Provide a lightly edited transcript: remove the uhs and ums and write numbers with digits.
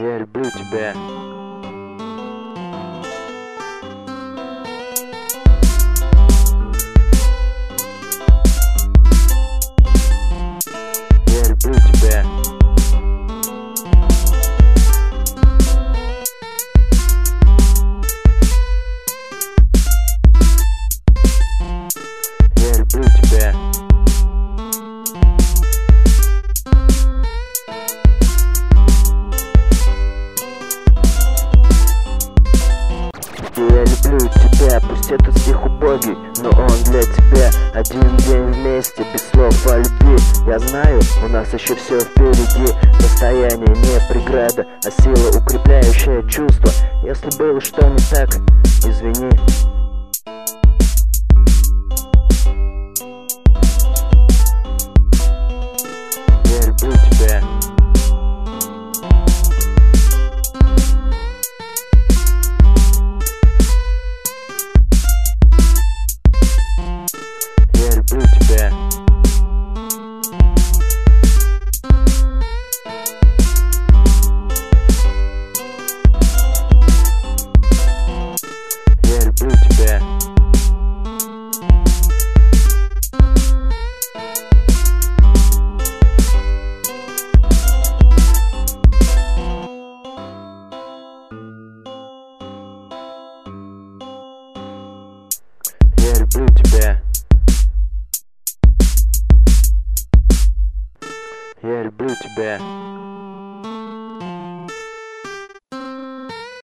Я люблю тебя. Я люблю тебя. Я люблю тебя. Я люблю тебя, пусть этот стих убогий, но он для тебя. Один день вместе, без слов о любви. Я знаю, у нас еще все впереди. Расстояние не преграда, а сила, укрепляющая чувство. Если было что не так, извини. Я люблю тебя. Я люблю тебя. Я люблю тебя. Я люблю тебя. Я люблю тебя.